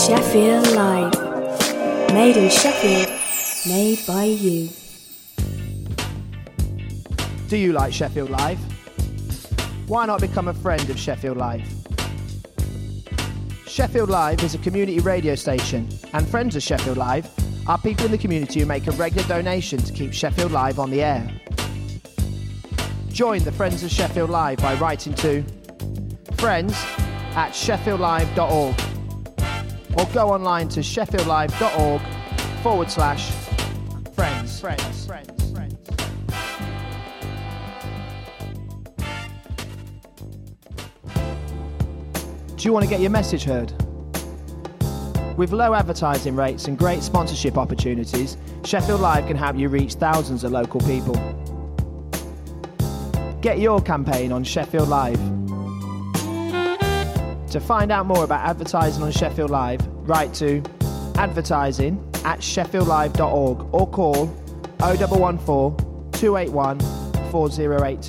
Sheffield Live. Made in Sheffield, made by you. Do you like Sheffield Live? Why not become a friend of Sheffield Live? Sheffield Live is a community radio station, and friends of Sheffield Live are people in the community who make a regular donation to keep Sheffield Live on the air. Join the Friends of Sheffield Live by writing to friends@sheffieldlive.org or go online to sheffieldlive.org/friends. Do you want to get your message heard? With low advertising rates and great sponsorship opportunities, Sheffield Live can help you reach thousands of local people. Get your campaign on Sheffield Live. To find out more about advertising on Sheffield Live, write to advertising@sheffieldlive.org or call 0114 281 4082.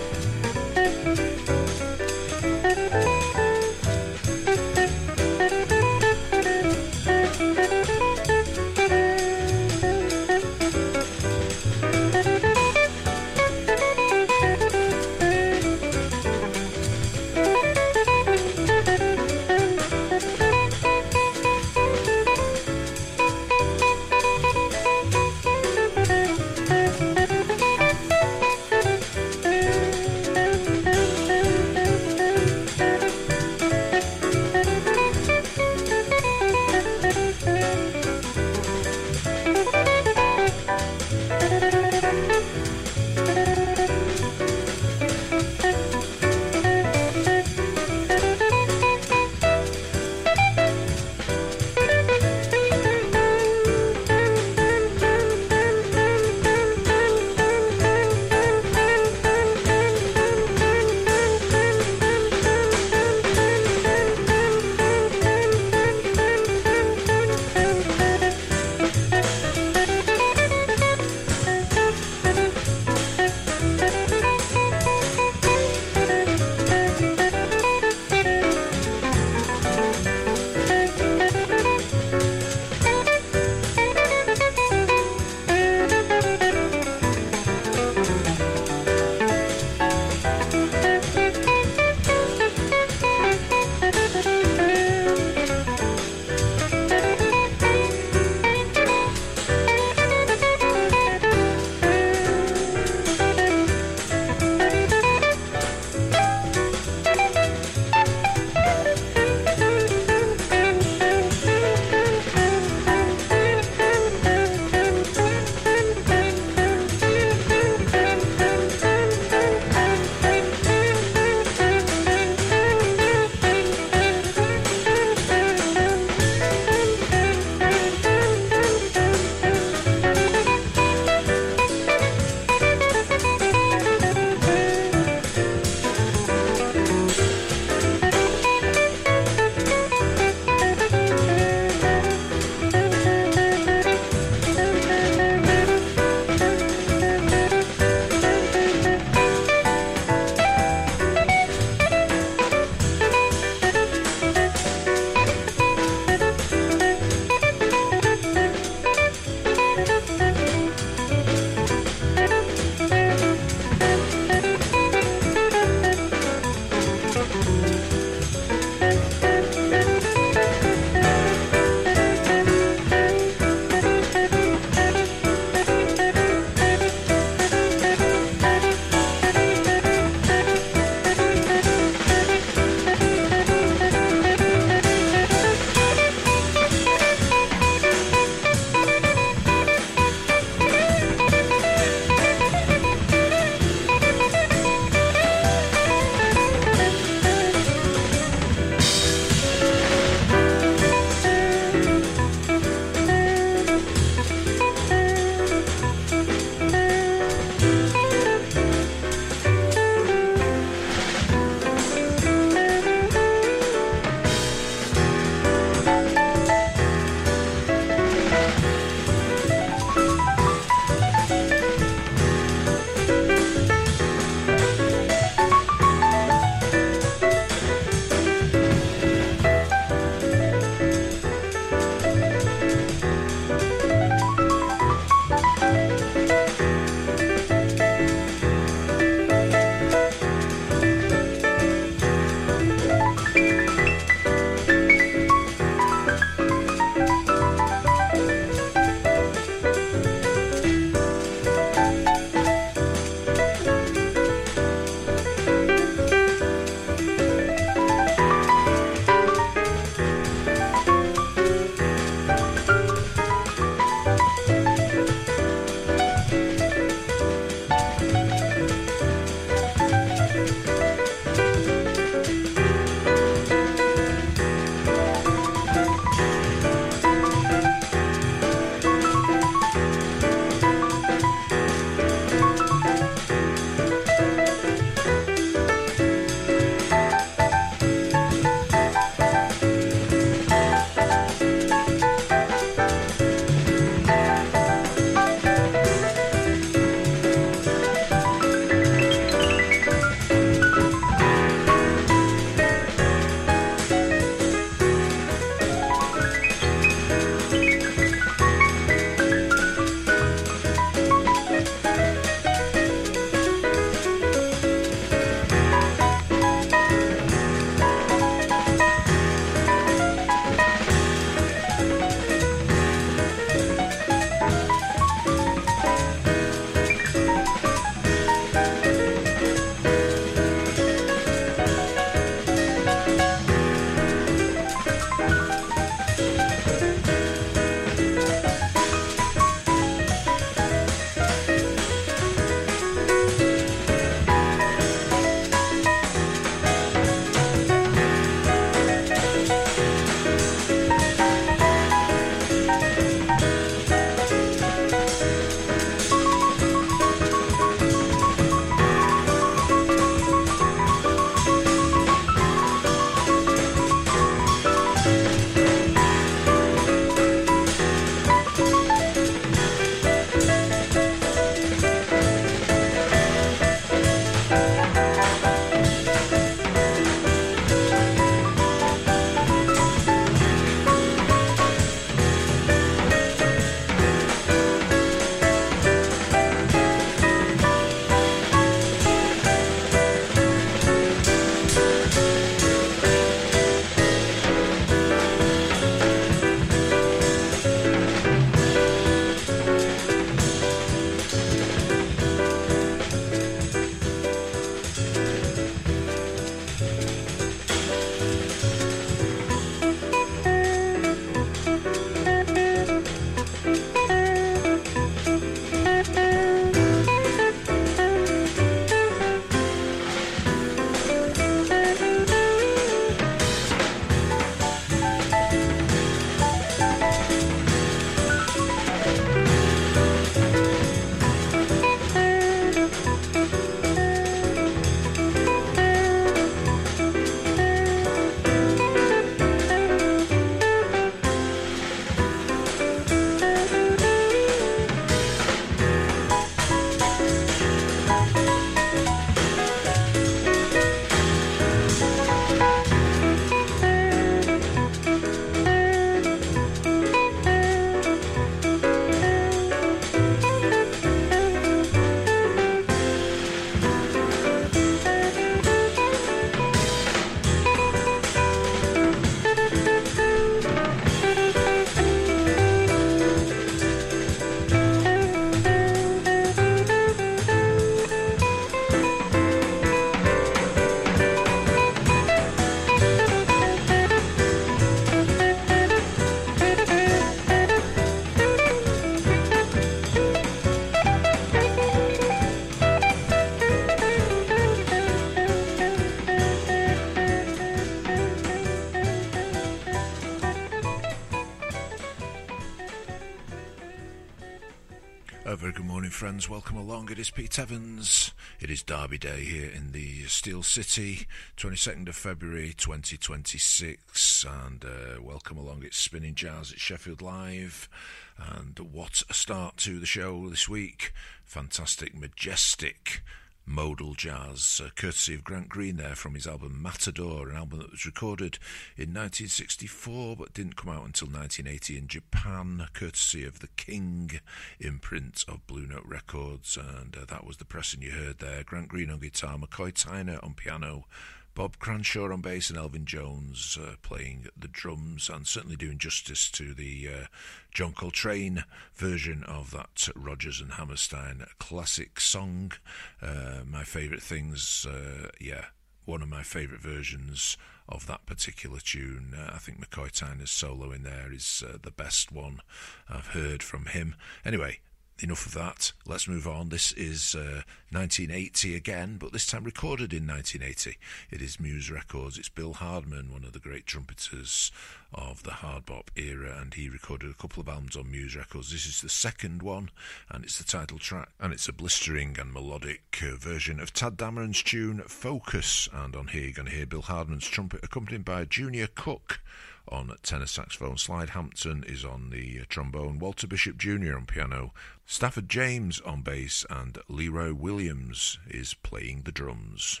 Very good morning, friends. Welcome along. It is Pete Evans. It is Derby Day here in the Steel City, 22nd of February 2026, and welcome along. It's Spinning Jazz at Sheffield Live, and what a start to the show this week. Fantastic, majestic modal jazz, courtesy of Grant Green there from his album Matador, an album that was recorded in 1964 but didn't come out until 1980 in Japan, courtesy of the King imprint of Blue Note Records, and that was the pressing you heard there. Grant Green on guitar, McCoy Tyner on piano, Bob Cranshaw on bass, and Elvin Jones playing the drums, and certainly doing justice to the John Coltrane version of that Rodgers and Hammerstein classic song. My favourite things, one of my favourite versions of that particular tune. I think McCoy Tyner's solo in there is the best one I've heard from him. Anyway, enough of that. Let's move on. This is 1980 again, but this time recorded in 1980. It is Muse Records. It's Bill Hardman, one of the great trumpeters of the hard bop era, and he recorded a couple of albums on Muse Records. This is the second one, and it's the title track, and it's a blistering and melodic version of Tad Dameron's tune Focus. And on here you're going to hear Bill Hardman's trumpet accompanied by Junior Cook on tenor saxophone. Slide Hampton is on the trombone, Walter Bishop Jr. on piano, Stafford James on bass, and Leroy Williams is playing the drums.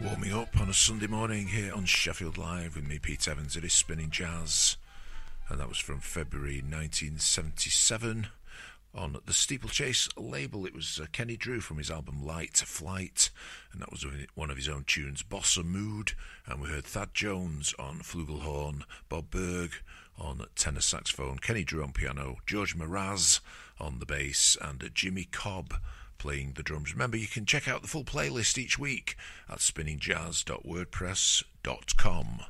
Warming up on a Sunday morning here on Sheffield Live with me, Pete Evans. It is Spinning Jazz, and that was from February 1977 on the Steeplechase label. It was Kenny Drew from his album Light Flight, and that was one of his own tunes, Bossa Mood. And we heard Thad Jones on flugelhorn, Bob Berg on tenor saxophone, Kenny Drew on piano, George Mraz on the bass, and Jimmy Cobb playing the drums. Remember, you can check out the full playlist each week at spinningjazz.wordpress.com.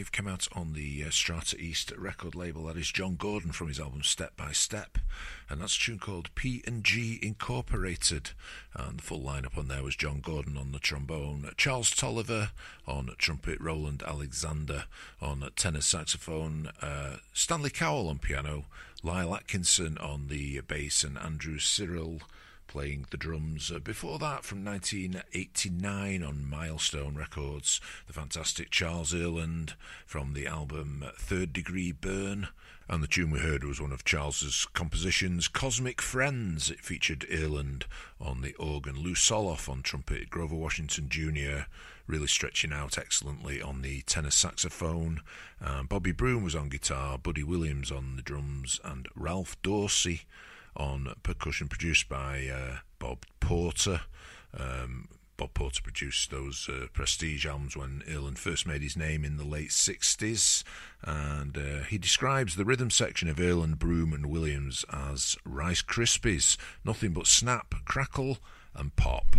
Wave came out on the Strata East record label. That is John Gordon from his album Step by Step, and that's a tune called P&G Incorporated, and the full lineup on there was John Gordon on the trombone, Charles Tolliver on trumpet, Roland Alexander on tenor saxophone, Stanley Cowell on piano, Lyle Atkinson on the bass, and Andrew Cyril playing the drums. Before that, from 1989 on Milestone Records, the fantastic Charles Earland from the album Third Degree Burn, and the tune we heard was one of Charles's compositions, Cosmic Friends. It featured Earland on the organ, Lou Soloff on trumpet, Grover Washington Jr. really stretching out excellently on the tenor saxophone, Bobby Broom was on guitar, Buddy Williams on the drums, and Ralph Dorsey on percussion, produced by Bob Porter. Bob Porter produced those Prestige albums when Earland first made his name in the late 60s, and he describes the rhythm section of Earland, Broom and Williams as Rice Krispies, nothing but snap, crackle and pop.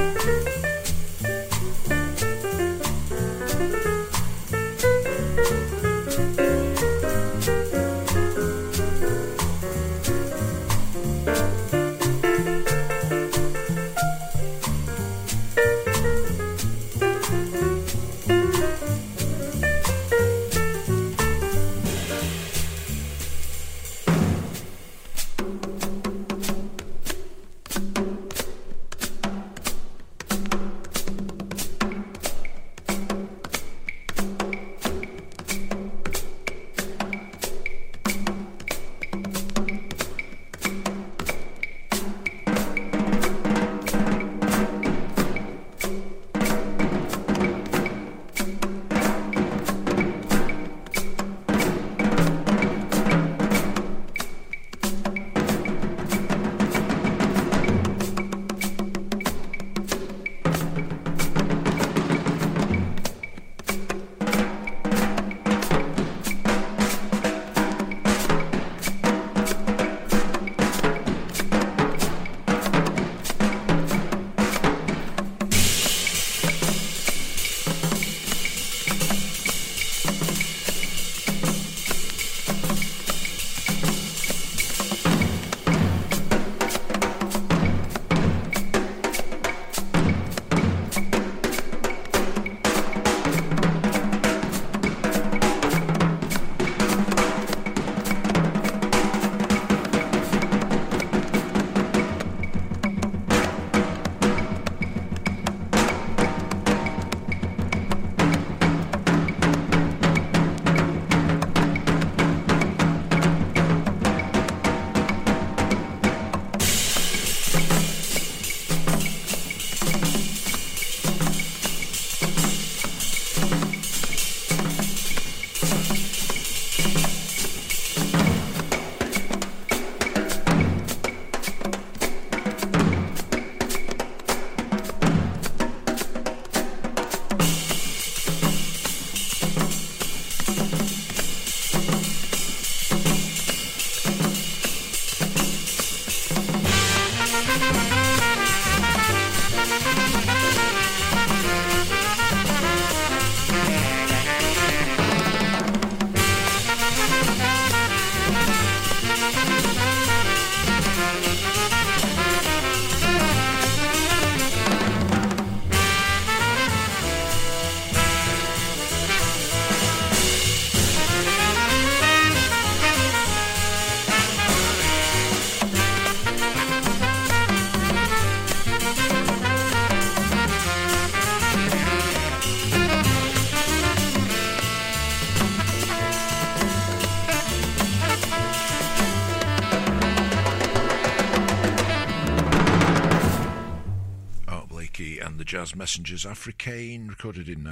Jazz Messengers Africaine, recorded in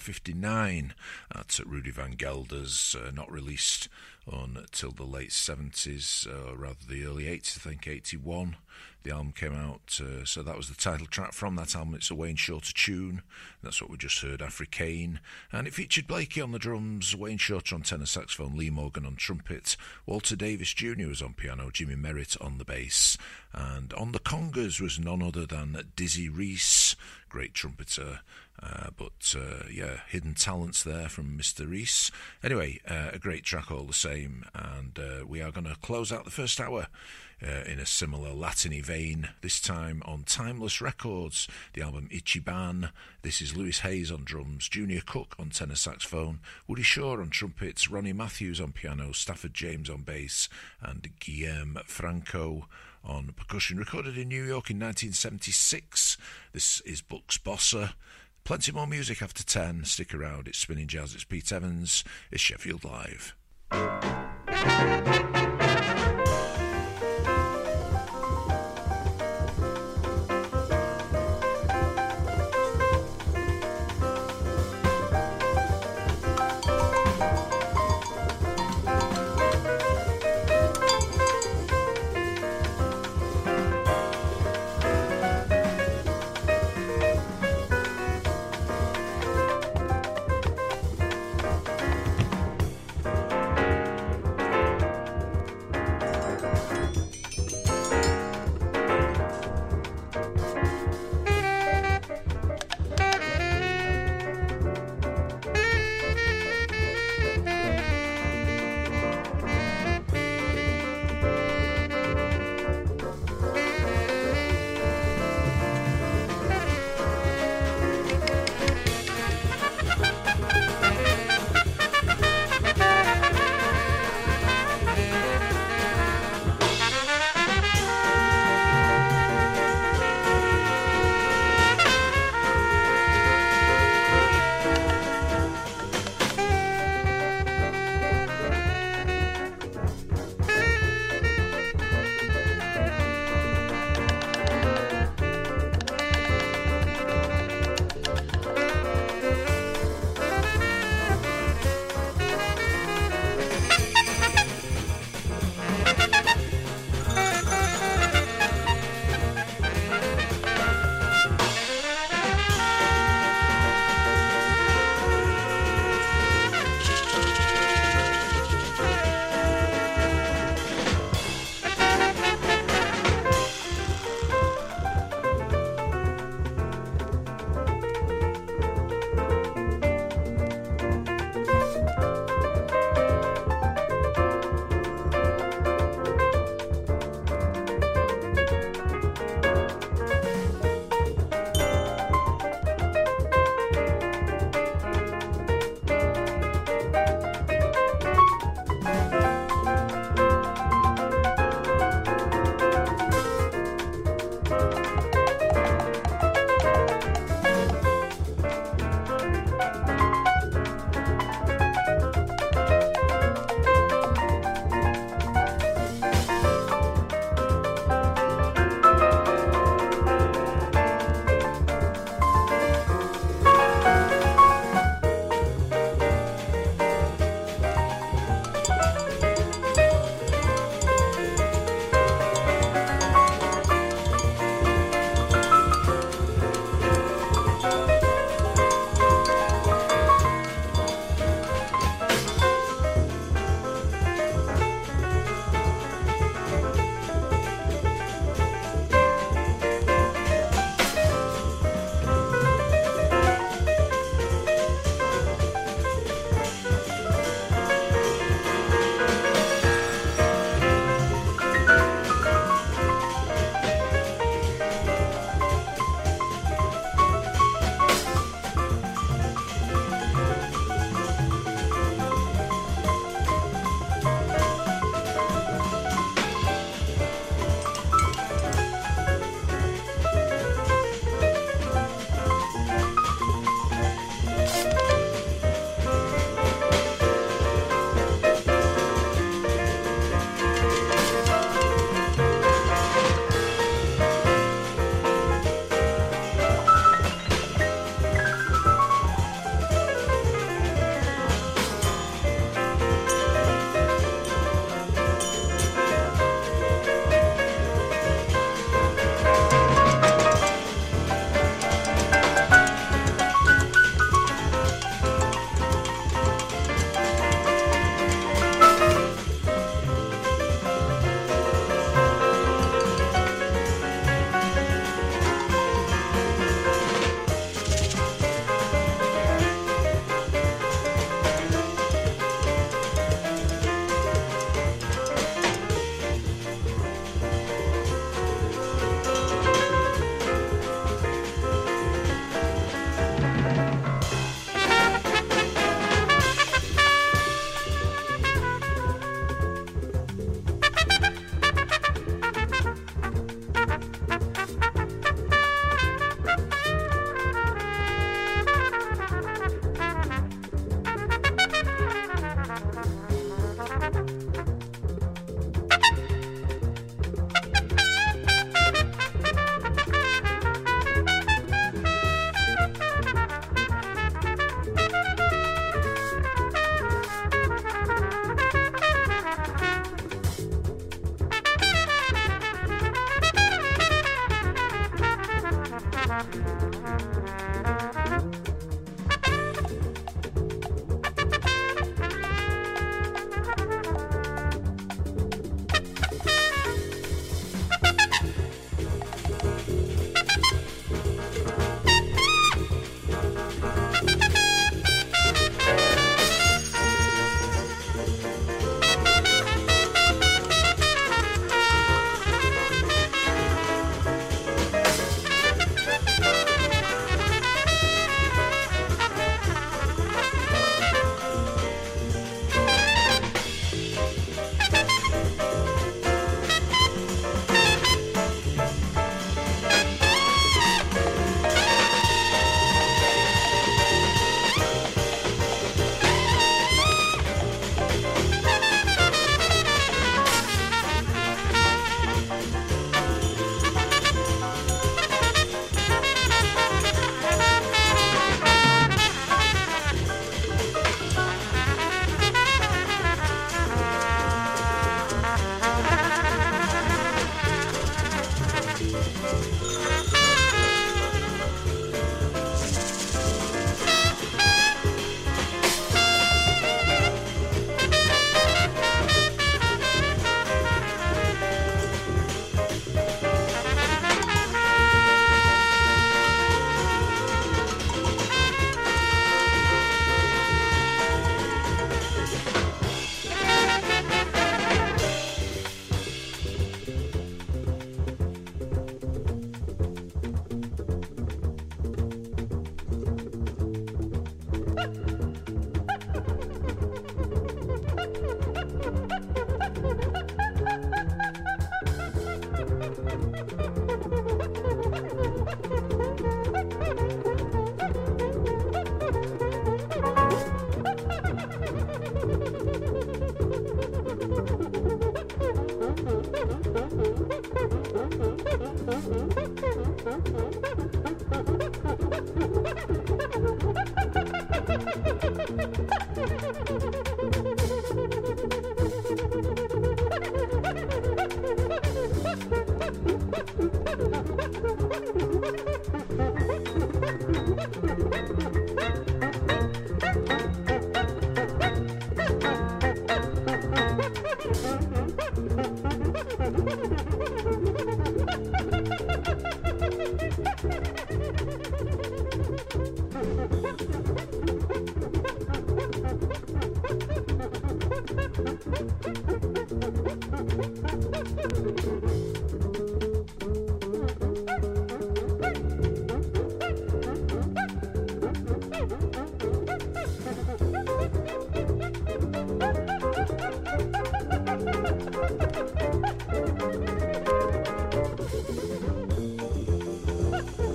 1959 at Rudy Van Gelder's, not released until the late 70s, or rather the early 80s, I think 81. The album came out, so that was the title track from that album. It's a Wayne Shorter tune. That's what we just heard, Africaine. And it featured Blakey on the drums, Wayne Shorter on tenor saxophone, Lee Morgan on trumpet, Walter Davis Jr. was on piano, Jimmy Merritt on the bass. And on the congas was none other than Dizzy Reese, great trumpeter. Hidden talents there from Mr. Reese. Anyway, a great track all the same, and we are going to close out the first hour in a similar Latin-y vein, this time on Timeless Records, the album Ichiban. This is Louis Hayes on drums, Junior Cook on tenor saxophone, Woody Shaw on trumpets, Ronnie Matthews on piano, Stafford James on bass, and Guillermo Franco on percussion. Recorded in New York in 1976. This is Bucks Bossa. Plenty more music after 10. Stick around. It's Spinning Jazz. It's Pete Evans. It's Sheffield Live.